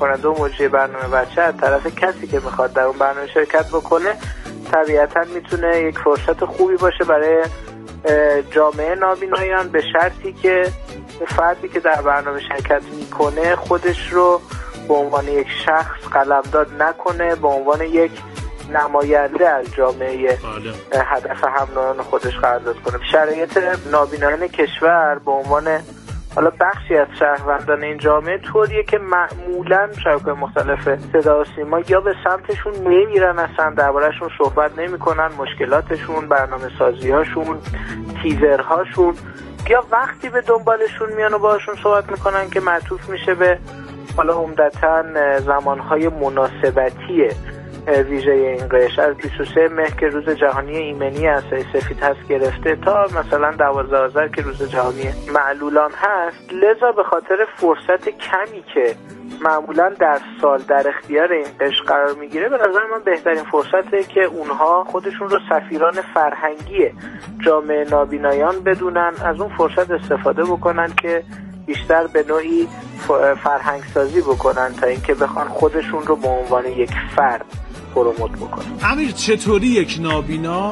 کننده و مجری برنامه بچه از طرف کسی که میخواد در اون برنامه شرکت بکنه طبیعتاً میتونه یک فرصت خوبی باشه برای جامعه نابینایان، به شرطی که فردی که در برنامه شرکت میکنه خودش رو به عنوان یک شخص قلمداد نکنه، به عنوان یک نماینده از جامعه هدف هم نوعان خودش قرارداد کنه. شرایط نابینایان کشور به عنوان حالا بخشی از شهروندان این جامعه طوریه که معمولاً شبکه‌های مختلف صدا و سیما یا به سمتشون نمیرن، اصلا درباره‌شون صحبت نمی‌کنن، مشکلاتشون، برنامه‌سازی‌هاشون، تیزرهاشون، یا وقتی به دنبالشون میان و باهاشون صحبت میکنن که معطوف میشه به حالا عمدتاً زمانهای مناسبتی ویژه این قش، از 23 مهر که روز جهانی ایمنی عصای سفید هست گرفته تا مثلا 12 آذر که روز جهانی معلولان هست. لذا به خاطر فرصت کمی که معمولا در سال در اختیار این قش قرار میگیره، به نظر من بهترین فرصته که اونها خودشون رو سفیران فرهنگی جامعه نابینایان بدونن، از اون فرصت استفاده بکنن که بیشتر به نوعی فرهنگ سازی بکنن تا اینکه بخوان خودشون رو به عنوان یک فرد پروموت بکنن. امیر، چطوری یک نابینا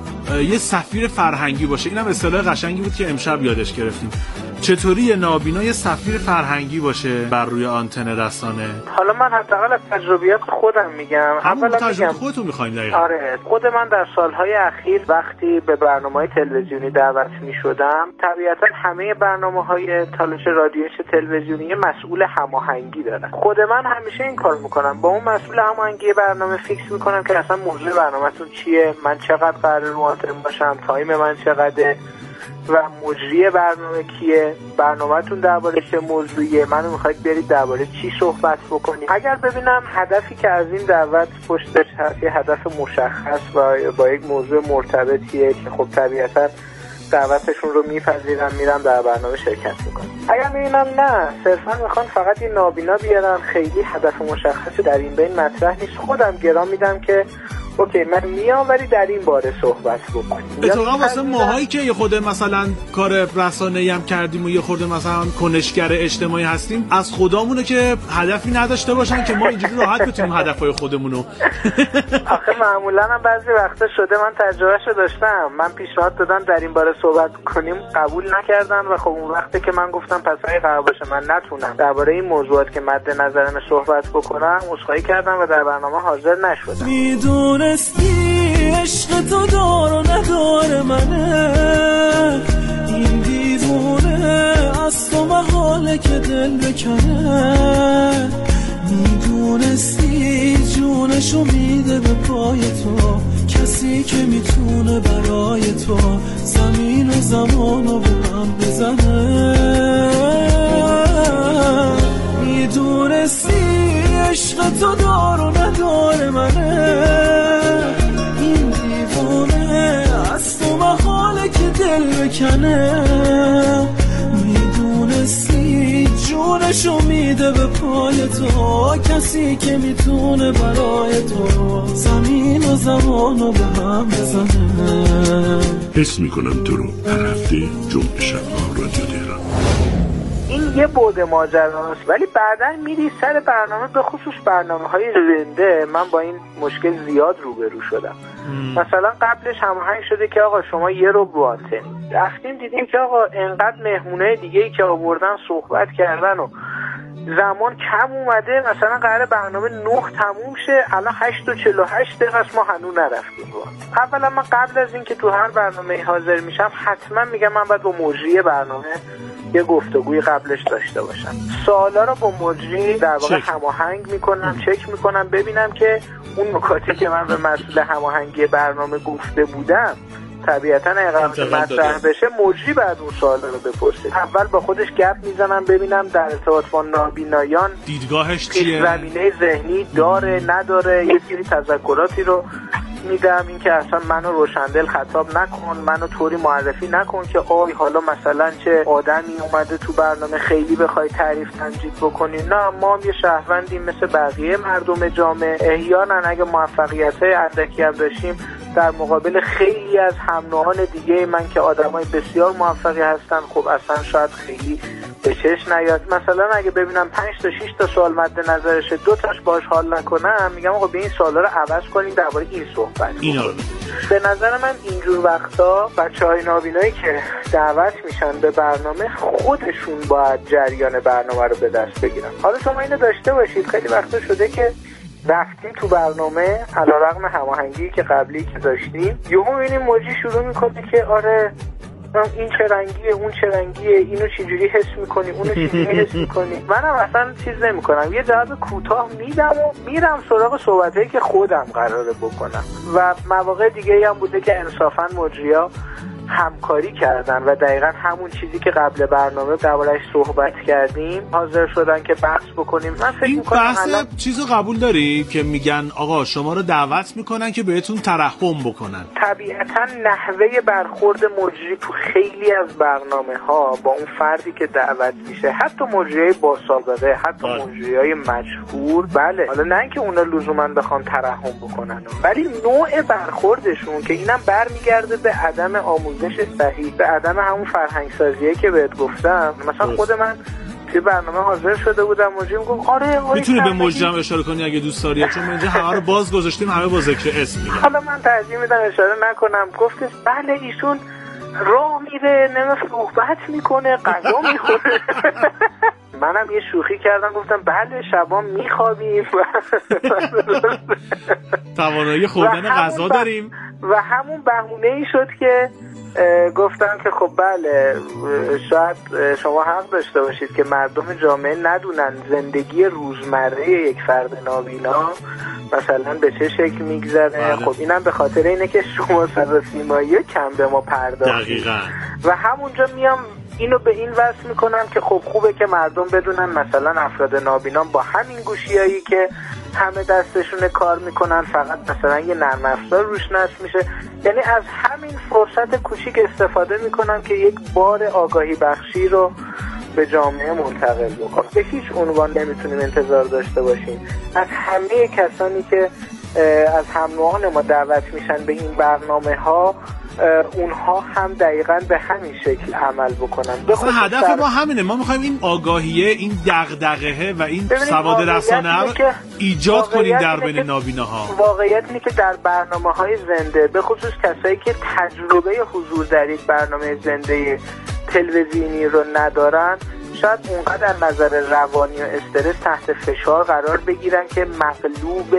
یه سفیر فرهنگی باشه؟ اینم اصطلاح قشنگی بود که امشب یادش گرفتیم. چطوری یه نابینا یه سفیر فرهنگی باشه بر روی آنتن رسانه؟ حالا من حداقل از تجربیات خودم میگم. اولا تجربه خودتون می‌خواید دقیقاً؟ آره، خود من در سالهای اخیر وقتی به برنامه‌های تلویزیونی دعوت می‌شدم، طبیعتاً همه برنامه‌های تالش رادیویی تلویزیونی مسئول هماهنگی دارن. خود من همیشه این کار می‌کنم، با اون مسئول هماهنگی برنامه فیکس می‌کنم که اصلا موضوع برنامه‌تون چیه، من چقدر قراره رو آنتن باشم، تایم من چقدره و مجری برنامه کیه، برنامه‌تون درباره چه موضوعیه، منو می‌خواید برید درباره چی صحبت بکنید. اگر ببینم هدفی که از این دعوت پشتش هست یه هدف مشخص و با یک موضوع مرتبطیه که خب طبیعتاً دعوتشون رو میپذیرم، میرم در برنامه شرکت میکنم. اگر میبینم نه، صرفا میخوان فقط یه نابینا بیارن، خیلی هدف مشخصی در این بین مطرح نیست، خودم گرام میدم که اوکی من میام ولی در این باره صحبت بکنیم. اتفاقا واسه ماهایی که یه خود مثلا کار رسانه‌ای هم کردیم و یه خورده مثلا کنشگر اجتماعی هستیم، از خدامونه که هدفی نداشته باشن که ما اینجوری راحت بتونیم هدفهای خودمونو آخه معمولا هم بعضی وقتا شده من تجربهشو داشتم، من پیشنهاد دادم در این باره صحبت کنیم، قبول نکردن و خب اون وقتی که من گفتم پس اگه قرار باشه من نتونم درباره این موضوعات که مد نظرم صحبت بکنم، عذرخواهی کردم و در برنامه حاضر نشدم. میدونستی عشق تو دار و ندار منه، این دیوونه از تو محاله که دل بکنه، میدونستی جونشو میده به پای تو، کسی که میتونه برای تو زمین و زمانو به هم بزنه، میدونستی عشق تو دار و ندار منه، این دیوونه از تو محاله که دل بکنه، میدونستی جونشو میده به پای تو، کسی که میتونه برای تو زمین و زمانو به هم بزنه. حس میکنم تو رو هر هفته جمعه شب‌ها رادیو تهران. این یه بعد ماجراست، ولی بعداً میری سر برنامه، به خصوص برنامه‌های زنده. من با این مشکل زیاد روبرو شدم. مثلا قبلش هماهنگ شده که آقا شما یه رو آنتن، رفتیم دیدیم که آقا انقدر مهمونه دیگه‌ای که آوردن صحبت کردن و زمان کم اومده، مثلا قراره برنامه 9 تموم شه، الان 8:48 دقیقه است ما هنوز نرفتیم. اولا من قبل از این که تو هر برنامه حاضر میشم حتما میگم من باید با مجری برنامه یه گفتگوی قبلش داشته باشم، سوالا رو با مجری در واقع هماهنگ میکنم، چک میکنم ببینم که اون نکاتی که من به مسئول هماهنگی برنامه گفته بودم طبیعتاً اگر مطرح بشه مجری بعد اون سوالا رو بپرسه. اول با خودش گپ میزنم ببینم در ارتباط با نابینایان دیدگاهش چیه، زمینه ذهنی داره نداره، یه سری تذکراتی رو میدم، این که اصلا منو روشندل خطاب نکن، منو طوری معرفی نکن که آی حالا مثلا چه آدمی اومده تو برنامه خیلی بخوای تعریف تمجید بکنی، نه ما هم یه شهروندیم مثل بقیه مردم جامعه، احیانا اگه موفقیت‌های اندکی هم داشتیم در مقابل خیلی از هم نوعان دیگه من که آدمای بسیار موفقی هستن، خب اصلا شاید خیلی به چش نیاد. مثلا اگه ببینم 5 تا 6 تا سوال مد نظرشه 2 تاش باهاش حال نکنم، میگم آقا به این سوالا رو عوض کنیم درباره این صحبت کنیم. به نظر من اینجور وقتا بچهای نابینایی که دعوت میشن به برنامه خودشون باید جریان برنامه رو به دست بگیرن. حالا شما اینو داشته باشید خیلی وقتا شده که رفتیم تو برنامه علیرغم هماهنگی که قبلی که داشتیم یهو میبینیم موجی شروع میکنه که آره این چه رنگیه اون چه رنگیه، اینو چجوری حس میکنی اونو چجوری حس میکنی. منم اصلا چیز نمیکنم، یه جواب کوتاه میدم و میرم سراغ صحبتایی که خودم قراره بکنم. و مواقع دیگه هم بوده که انصافا مجری‌ها همکاری کردن و دقیقا همون چیزی که قبل برنامه درباره‌اش صحبت کردیم حاضر شدن که بحث بکنیم. من فکر می‌کنم این بحث چیزو قبول داری که میگن آقا شما رو دعوت میکنن که بهتون ترحم بکنن؟ طبیعتا نحوه برخورد مجری تو خیلی از برنامه‌ها با اون فردی که دعوت میشه، حتی مجریای با سابقه، حتی مجریای مشهور، بله حالا نه اینکه اونا لزوما بخوان ترحم بکنن، ولی نوع برخوردشون که اینم برمیگرده به عدم آموزش صحیح، به عدم همون فرهنگ سازیه که بهت گفتم. مثلا خود من توی برنامه حاضر شده بودم، مجری میگم آره میتونی به مجرم اشاره کنی اگه دوست داری، چون اینجا همه رو باز گذاشتیم همه با ذکر اسم میگن. حالا من ترجیح میدم اشاره نکنم. گفتش بله ایشون راه میره صحبت میکنه غذا میخوره. منم یه شوخی کردم گفتم بله شبا میخوابیم توانایی خوردن غذا داریم و همون بهونه‌ای شد که گفتم که خب بله شاید شما حق داشته باشید که مردم جامعه ندونن زندگی روزمره یک فرد نابینا مثلا به چه شکل میگذره. خب اینم به خاطر اینه که شما صداسیمایی کم به ما پرداختید. دقیقاً. و همونجا میام اینو به این وصل میکنم که خب خوبه که مردم بدونن مثلا افراد نابینا با همین گوشیایی که همه دستشون کار میکنن فقط مثلا یه نرم افزار روش نصب میشه، یعنی از همین فرصت کوچیک استفاده میکنن که یک بار آگاهی بخشی رو به جامعه منتقل بکنن. به هیچ عنوان نمیتونیم انتظار داشته باشیم از همه کسانی که از هم نوعان ما دعوت میشن به این برنامه ها اونها هم دقیقاً به همین شکل عمل بکنن. مثلا هدف ما همینه، ما میخوایم این آگاهیه، این دغدغه و این سواد رسانه رو ایجاد کنیم در بین نابیناها. واقعیت اینه که در برنامه‌های زنده به خصوص کسایی که تجربه حضور در یک برنامه زنده تلویزیونی رو ندارن شاید اونقدر از نظر روانی و استرس تحت فشار قرار بگیرن که مغلوب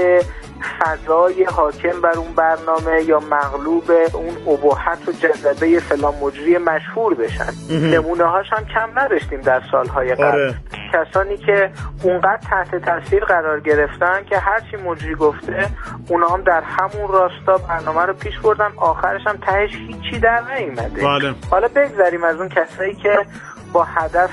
فضای حاکم بر اون برنامه یا مغلوب اون اباحت و جذبه فلان مجری مشهور بشن. نمونه هاش هم کم نداشتیم در سالهای قبل. کسانی که اونقدر تحت تاثیر قرار گرفتن که هرچی مجری گفته اونا هم در همون راستا برنامه رو پیش بردن، آخرش هم تهش هیچی در نیومده. حالا بگذاریم از اون کسایی که با هدف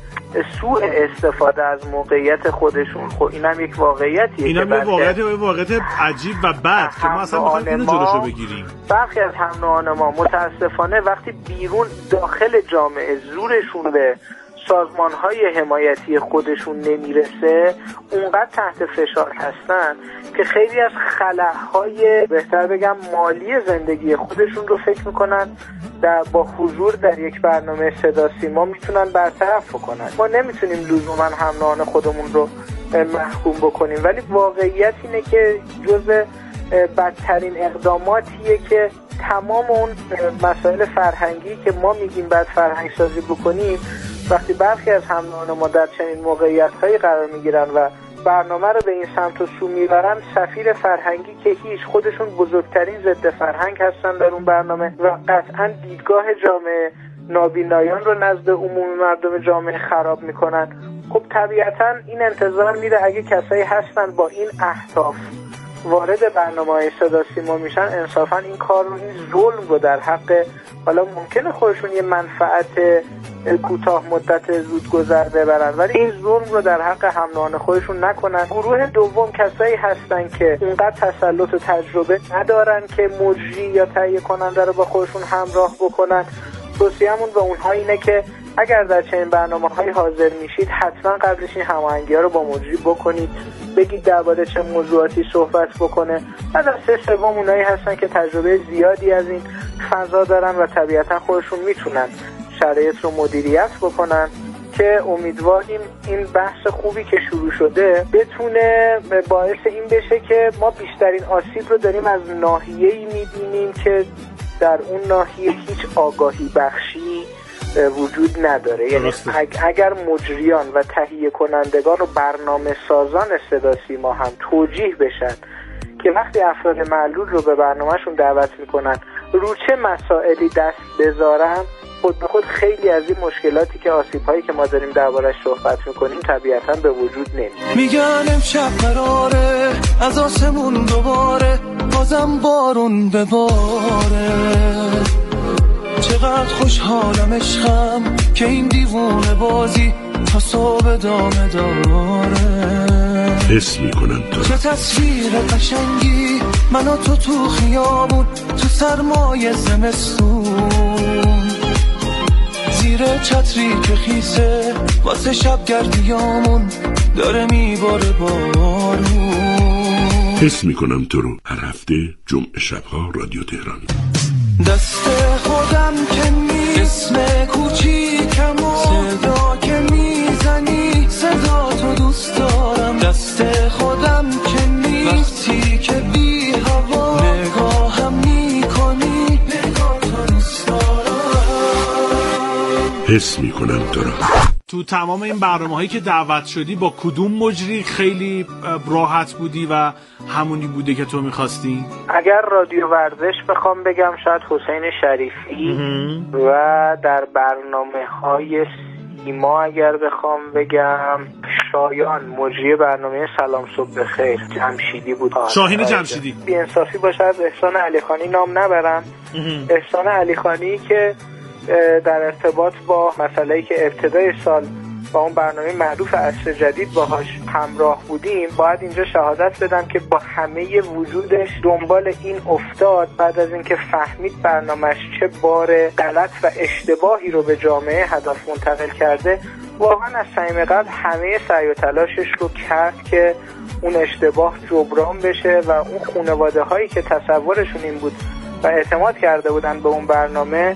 سوء استفاده از موقعیت خودشون، خب اینم یک واقعیتیه، اینم یه واقعیت عجیب و بد که ما اصلا می‌خوایم اینو جلوشو بگیریم. برخی از هم نوعان ما متاسفانه وقتی بیرون داخل جامعه زورشون به سازمان‌های حمایتی خودشون نمیرسه اونقدر تحت فشار هستن که خیلی از خلاهای بهتر بگم مالی زندگی خودشون رو فکر میکنن با حضور در یک برنامه صدا سیما میتونن برطرف بکنن. ما نمیتونیم لزوما هم نوعان خودمون رو محکوم بکنیم، ولی واقعیت اینه که جزء بدترین اقداماتیه که تمام اون مسائل فرهنگی که ما میگیم بعد فرهنگ سازی بکنیم وقتی برخی از هم نوعان ما در چنین موقعیت‌هایی قرار میگیرن و برنامه رو به این سمت و سو میبرن، سفیر فرهنگی که هیچ خودشون بزرگترین ضد فرهنگ هستن در اون برنامه و قطعا دیدگاه جامعه نابینایان رو نزد عموم مردم جامعه خراب میکنن. خب طبیعتا این انتظار میره اگه کسایی هستن با این اهداف وارد برنامه‌های صدا سیما میشن انصافا این کار رو، این ظلم رو در حق، حالا ممکنه خودشون یه منفعت کوتاه مدت زودگذر ببرن ولی این ظلم رو در حق هم نوعان خودشون نکنن. گروه دوم کسایی هستن که اونقدر تسلط و تجربه ندارن که مجری یا تهیه کننده رو با خودشون همراه بکنن. توصیه‌مون به اونها اینه که اگر در چنین برنامه‌های حاضر میشید حتما قبلش این هماهنگی‌ها رو با مجری بکنید، بگید درباره چه موضوعاتی صحبت بکنه. بعد از 3/3 اونایی هستن که تجربه زیادی از این فضا دارن و طبیعتا خودشون میتونن شرایط رو مدیریت بکنن که امیدواریم این بحث خوبی که شروع شده بتونه باعث این بشه که ما بیشترین آسیب رو داریم از ناحیه‌ای می‌بینیم که در اون ناحیه هیچ آگاهی بخشی وجود نداره. یعنی اگر مجریان و تهیه کنندگان و برنامه سازان صدا سیما هم توجیه بشن که وقتی افراد معلول رو به برنامهشون دعوت میکنن رو چه مسائلی دست بذارن، خود به خود خیلی از این مشکلاتی که آسیب‌هایی که ما داریم دربارش صحبت میکنیم طبیعتاً به وجود نمیاد. میگن امشب قراره از آسمون دوباره بازم بارون بباره، چقدر خوشحالم عشقم که این دیوونه بازی تا صبح ادامه داره. حس میکنم تو چه تصویر قشنگی من و تو خیابون تو سرمای زمستون، زیر چتری که خیسه واسه شب گردیامون داره میباره بارون. حس میکنم تو رو هر هفته جمعه شبها رادیو تهران. دست خودم که نیست اسم کوچیکم و صدا که میزنی صدا تو دوست دارم. دست خودم که نیست وقتی که بی هوا نگاهم میکنی نگاه تو دوست دارم. حس میکنم تو رو. تو تمام این برنامه‌هایی که دعوت شدی با کدوم مجری خیلی راحت بودی و همونی بوده که تو می‌خواستی؟ اگر رادیو ورزش بخوام بگم شاید حسین شریفی و در برنامه‌های سیما اگر بخوام بگم شایان مجری برنامه سلام صبح بخیر جمشیدی بود. شاهین جمشیدی. بی‌انصافی باشه از احسان علیخانی نام نبرم. احسان علیخانی که در ارتباط با مسئله‌ای که ابتدای سال با اون برنامه معروف عصر جدید باهاش همراه بودیم، باید اینجا شهادت بدم که با همه وجودش دنبال این افتاد. بعد از اینکه فهمید برنامه‌اش چه بار غلط و اشتباهی رو به جامعه هدف منتقل کرده، واقعا از صمیم قلب همه سعی و تلاشش رو کرد که اون اشتباه جبران بشه و اون خانواده هایی که تصورشون این بود و اعتماد کرده بودن به اون برنامه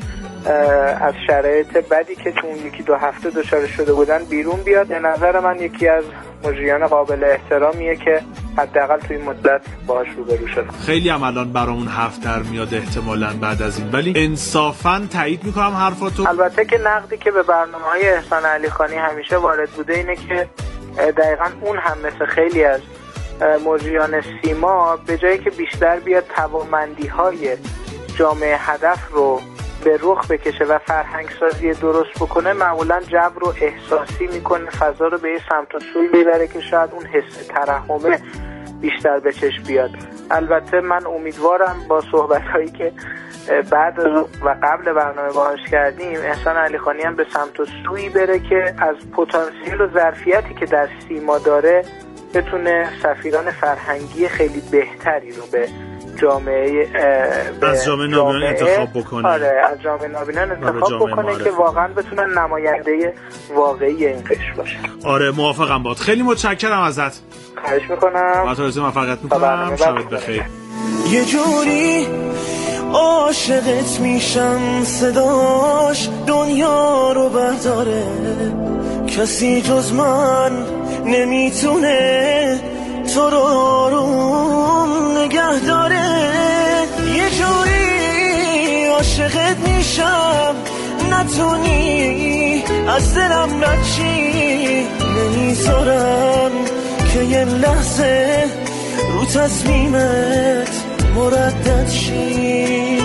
از شرایط بدی که تو اون یکی دو هفته دچار شده بودن بیرون بیاد. به نظر من یکی از مجریان قابل احترامیه که حداقل تو این مدت باهاش روبرو شدم. خیلی هم الان برامون حرف در میاد احتمالاً بعد از این، ولی انصافاً تایید میکنم حرفاتو. البته که نقدی که به برنامه‌های احسان علیخانی همیشه وارد بوده اینه که دقیقاً اون هم مثل خیلی از مجریان سیما به جایی که بیشتر بیاد توانمندی‌های جامعه هدف رو به رخ بکشه و فرهنگ سازی درست بکنه، معمولا جبر رو احساسی میکنه، فضا رو به یه سمت و سوی میبره که شاید اون حس ترحمه بیشتر به چشم بیاد. البته من امیدوارم با صحبت‌هایی که بعد و قبل برنامه باهاش کردیم احسان علیخانی هم به سمت و سوی بره که از پتانسیل و ظرفیتی که در سیما داره بتونه سفیران فرهنگی خیلی بهتری رو به جامعه از جامعه نابینان انتخاب بکنه. آره از جامعه نابینان انتخاب بکنه که واقعا بتونن نماینده واقعی این قشر باشه. آره موافقم باد. خیلی متشکرم ازت. خواهش میکنم. با تو رضا موفقیت میکنم. شبت بخیر. یه جوری عاشقت میشم صداش دنیا رو برداره، کسی جز من نمیتونه تو رو آروم نگه داره. یه جوری عاشقت میشم نتونی از دلم نچی، نمیذارم که یه لحظه رو تصمیمت مردد شی.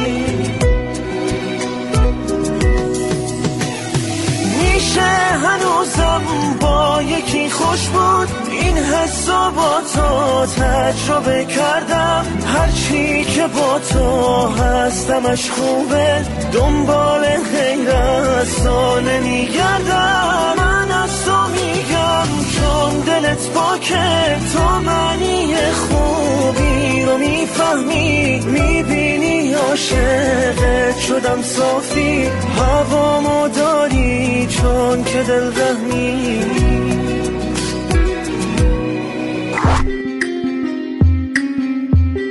میشه هنوزم با یکی خوش بود، این حسا با تو تجربه کردم، هرچی که با تو هستمش خوبه، دنبال غیر از تو نمیگردم. من از تو میگم چون دلت پاکه، تو معنی خوبی رو میفهمی، میبینی عاشقت شدم صافی، هوامو داری چون که دل رحمی.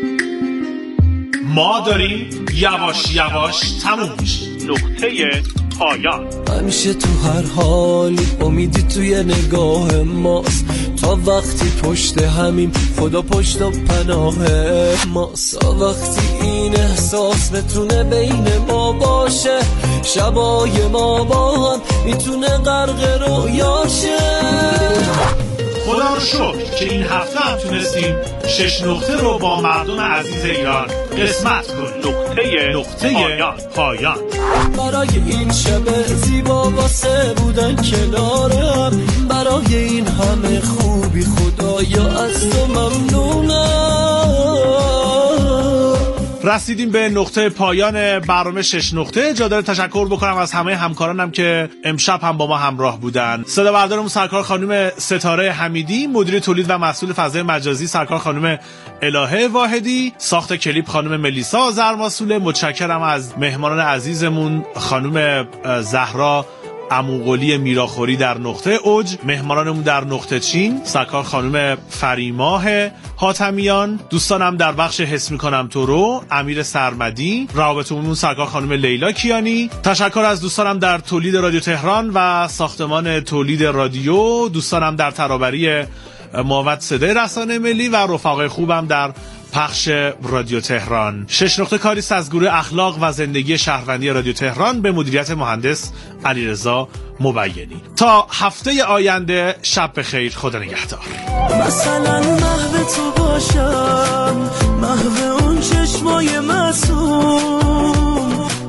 ما داریم یواش یواش تموم میشه. نقطه پایان. همیشه تو هر حالی امیدی توی نگاه ماست، تا وقتی پشت همیم خدا پشت و پناه ماست، تا وقتی این احساس بتونه بین ما باشه، شبای ما با هم میتونه غرق رویاشه. خدا رو شکر که این هفته هم تونستیم 6 نقطه رو با مردم عزیز ایران قسمت کنیم. نقطه پایان. برای این شب زیبا واسه بودن کنارم، برای این همه خوبی خدایا از تو ممنونم. رسیدیم به نقطه پایان برنامه 6 نقطه. جا داره تشکر بکنم از همه همکارانم که امشب هم با ما همراه بودن. صدا بردارمون سرکار خانم ستاره حمیدی، مدیر تولید و مسئول فضای مجازی سرکار خانم الهه واحدی، ساخت کلیپ خانم ملیسا زرماسوله. متشکرم از مهمانان عزیزمون خانم زهرا عموقلی میراخوری در نقطه اوج، مهمانانمون در نقطه چین سرکار خانم فریماه حاتمیان، دوستانم در بخش حس میکنم تو رو امیر سرمدی، روابط عمومی سرکار خانم لیلا کیانی. تشکر از دوستانم در تولید رادیو تهران و ساختمان تولید رادیو، دوستانم در ترابری معاونت صدای رسانه ملی و رفقای خوبم در پخش رادیو تهران. 6 نقطه کاریست از گروه اخلاق و زندگی شهروندی رادیو تهران به مدیریت مهندس علیرضا مبینی. تا هفته آینده شب بخیر، خدا نگهدار. مثلا محو تو باشم، محو اون چشمای معصوم،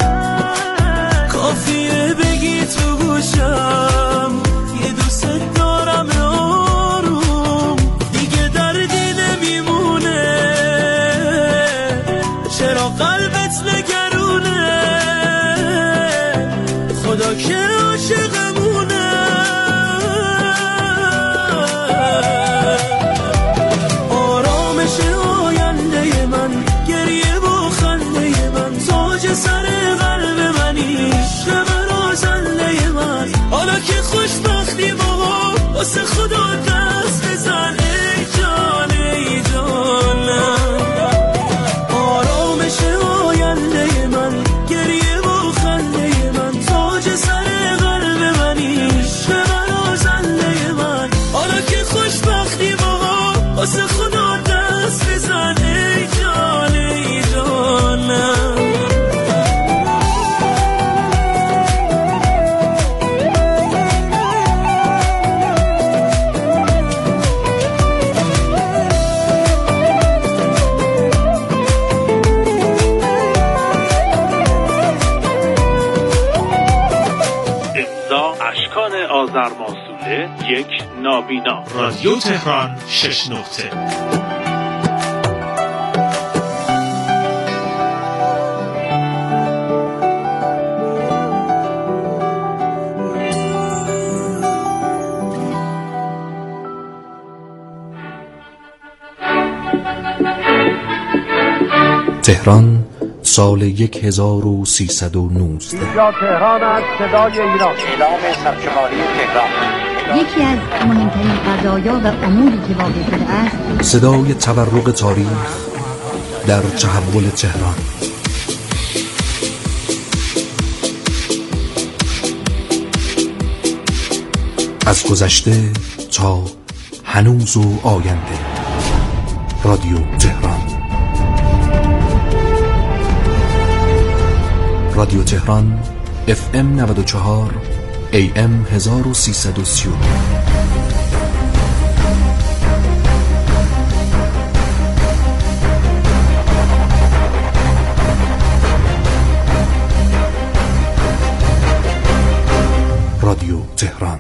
کافیه بگی تو گوشم یه دوست دارم آروم، دیگه دردی نمیمونه، چرا قلبت نگرونه، خدا که عاشقمونه. آرامش آینده من، گریه و خنده من، تاج سر قلب منی، شمر آزنده من. حالا که خوشبختی ما واسه خدا دست بزن، ای جان ای جانم. آرامش آینده من، گریه و خنده من، تاج سر قلب منی، شمر آزنده من. حالا که خوشبختی ما واسه خدا دست بزن، ای جان ای جانم. اشکان آذرماسوله، یک نابینا. رادیو تهران 6 نقطه. تهران سال 1319. اینجا تهران است، صدای ایران. اعلام سرشماری تهران. یکی از مهمترین قضایا و اموری که واقع شده است، صدای تورق تاریخ در تحول تهران. از گذشته تا هنوز و آینده. رادیو تهران. رادیو تهران FM 94 AM 1330. رادیو تهران.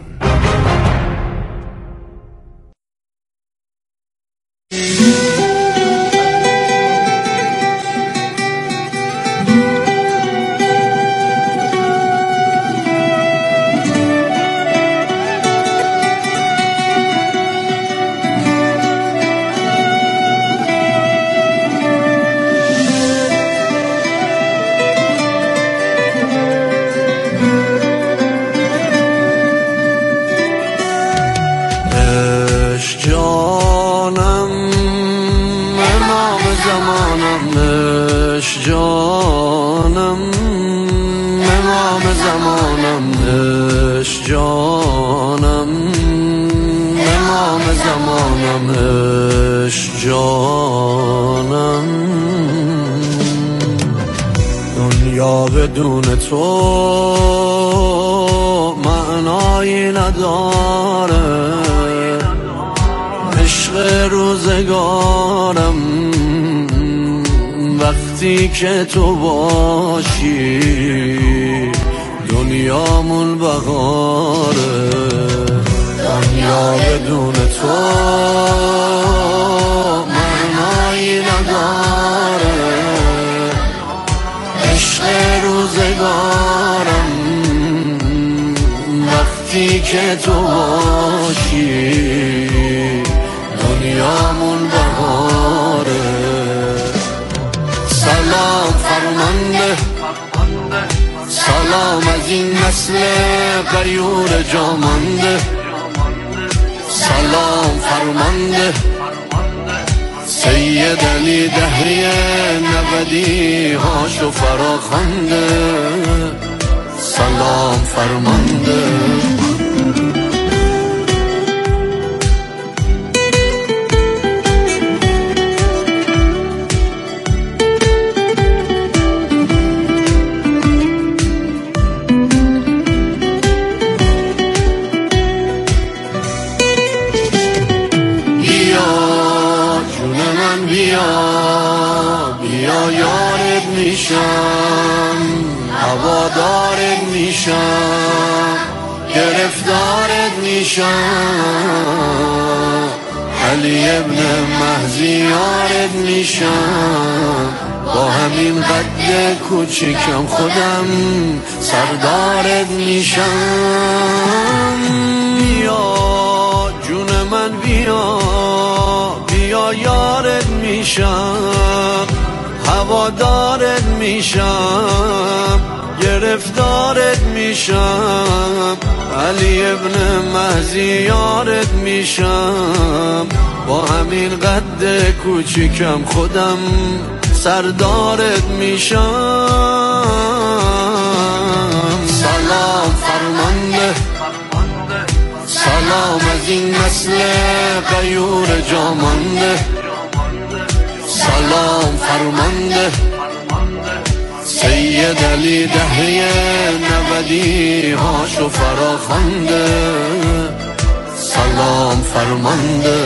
بدون تو معنایی نداره. عشق روزگارم وقتی که تو باشی دنیامون بهاره. دنیا بدون تو معنایی نداره. عشق روزگارم وقتی که تو باشی دنیامون بهاره. سلام فرمانده، سلام از این نسل غیور جامانده. سلام فرمانده سید علی دهری نودی هاشو فراخوانده. سلام فرمانده. بیا یارت میشم، هوادارت میشم، گرفتارت میشم، علی ابن مهدی یارت میشم. با همین قد کوچیکم خودم سردارت میشم. بیا جون من بیا، بیا یارت میشم، هوادارت میشم، گرفتارت میشم، علی ابن مهدی یارت میشم. با همین قد کوچیکم خودم سردارت میشم. سلام فرمانده، سلام از این نسل غیور جامانده. سلام فرمانده سید علی دهری نودی هاشو فراخوانده. سلام فرمانده.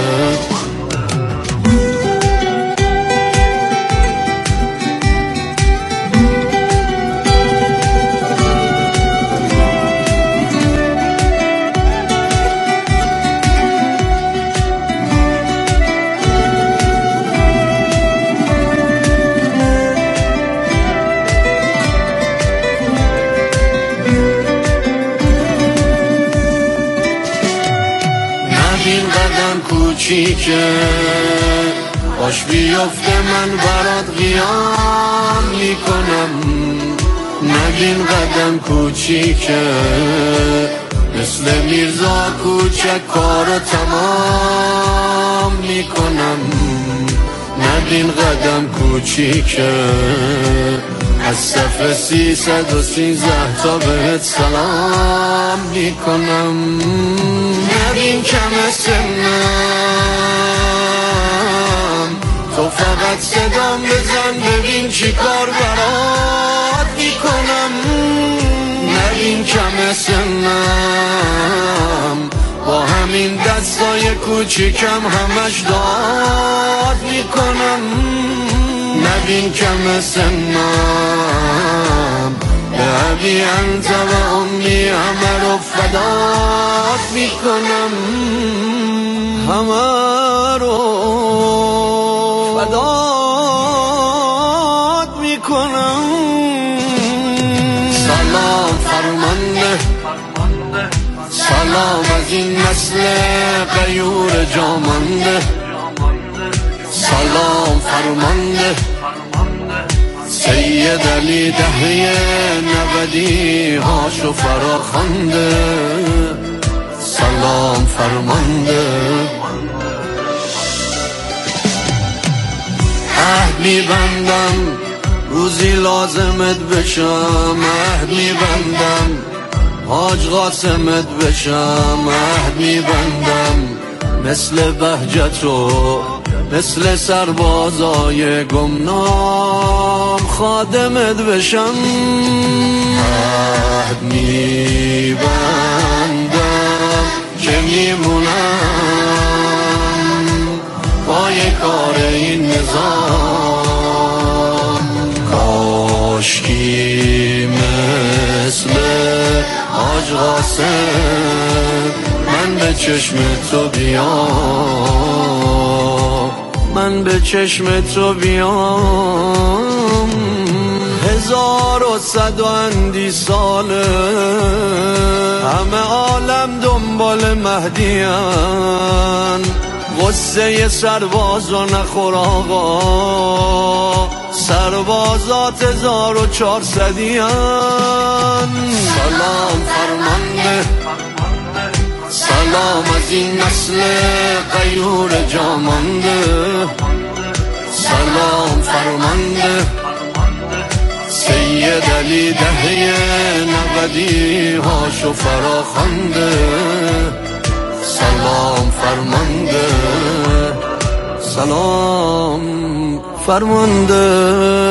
این قدم کوچیکه باش بیفته من برات قیام میکنم. نبین قدم کوچیکه مثل میرزا کوچک کارو تمام میکنم. نبین قدم کوچیکه از صف 313 تا بهت سلام میکنم. نبین کم سنم تو فقط صدام بزن ببین چی کار برات میکنم. نبین کم سنم با همین دستای کوچیکم همش داد میکنم. نبین کم سنم به ابی انت و امی همه رو فدات میکنم. همه رو فدات میکنم. سلام فرمانده، سلام از این نسل غیور جامانده. سلام فرمانده سید علی دهری نودی هاشو فراخوانده. سلام فرمانده. عهد میبندم روزی لازمت بشم، عهد میبندم حاج قاسمت بشم، عهد میبندم مثل بهجت و مثل سربازای گمنام خادمت بشم. عهد میبندم که میمونم پای کار این نظام. کاشکی مثل حاج قاسم من به چشم تو بیام، من به چشم تو بیام. 1100 ساله همه عالم دنبال مهدیان، غصه سربازا نخور آقا، سربازات 1400یان. سلام فرمانده، سلام از این نسل غیور جامانده. سلام فرمانده سید علی دهه 90 هاشو فراخوانده. سلام فرمانده، سلام فرمانده.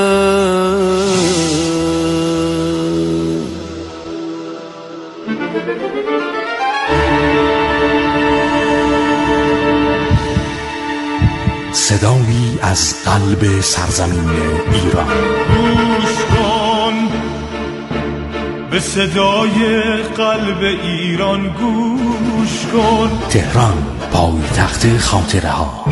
صدایی از قلب سرزمین ایران. گوش کن به صدای قلب ایران، گوش کن. تهران، پایتخت خاطره ها.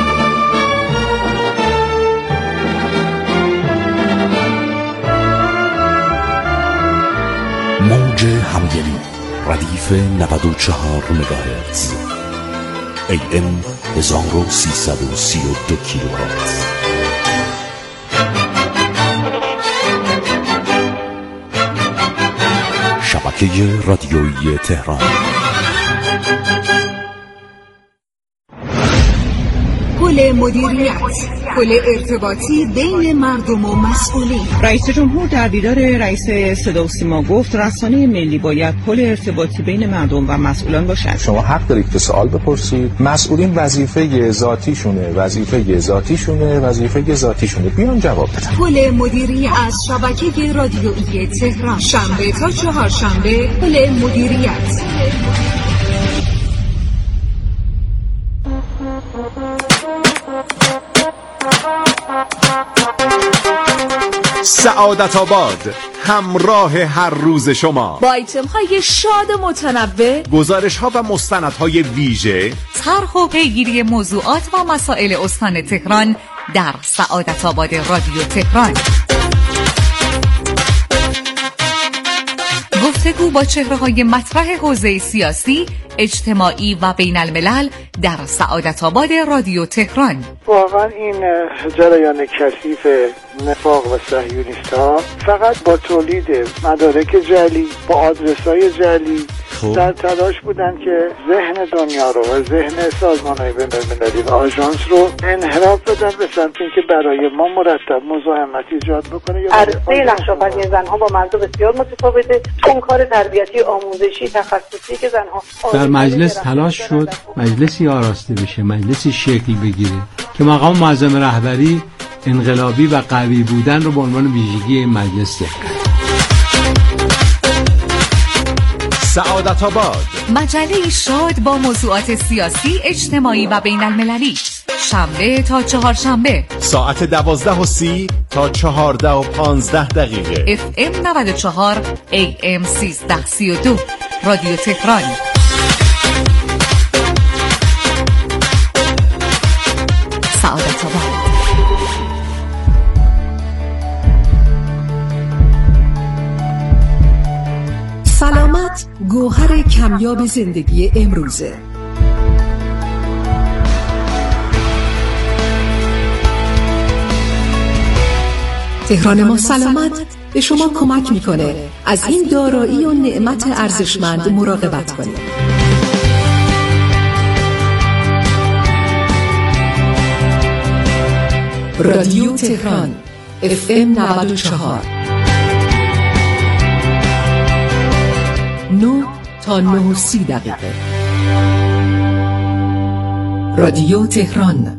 موج همگلی ردیف 94 مگاهرتز، AM 1332 کیلوهرتز. شبکه رادیویی تهران. پل مدیریت، پل ارتباطی بین مردم و مسئولین. رئیس جمهور در دیدار رئیس صدا و سیما گفت رسانه ملی باید پل ارتباطی بین مردم و مسئولان باشد. شما حق دارید که سوال بپرسید. مسئولین وظیفه ذاتیشونه، وظیفه ذاتیشونه بیان جواب بدن. پل مدیریت از شبکه رادیویی تهران، شنبه تا چهارشنبه. پل مدیریت. سعادت آباد، همراه هر روز شما با آیتم های شاد و متنوع، گزارش ها و مستندهای ویژه، طرح و پیگیری موضوعات و مسائل استان تهران در سعادت آباد رادیو تهران. گفتگو با چهره‌های مطرح حوزه سیاسی، اجتماعی و بین الملل در سعادت آباد رادیو تهران. واقعا این جریان کثیف نفاق و صهیونیست‌ها فقط با تولید مدارک جعلی، با آدرس‌های جعلی در تلاش بودن که ذهن دنیا رو و ذهن سازمان‌های بین‌المللی و آژانس رو انحراف بدن به سمت اینکه برای ما مرتب مزاحمت ایجاد بکنه. عرصه نقش‌آفرینی زن‌ها با مردم بسیار متفاوته. اون کار تربیتی، آموزشی، تخصصی که زن‌ها در مجلس تلاش شد مجلسی آراسته بشه، مجلسی شکل بگیره که مقام معظم رهبری انقلابی و قوی بودن رو به عنوان ویژگی این مجلس ذکر کرد. سعادت آباد، مجله شاد با موضوعات سیاسی، اجتماعی و بین المللی، شنبه تا چهارشنبه ساعت 12:30 تا 14:15 FM 94 AM 1332 رادیو تهران. سعادت آباد. سلامت گوهر کمیاب زندگی امروزه. تهران ما سلامت به شما کمک میکنه از این دارایی و نعمت ارزشمند مراقبت کنید. رادیو تهران FM 94 9 تا 9:30 رادیو تهران.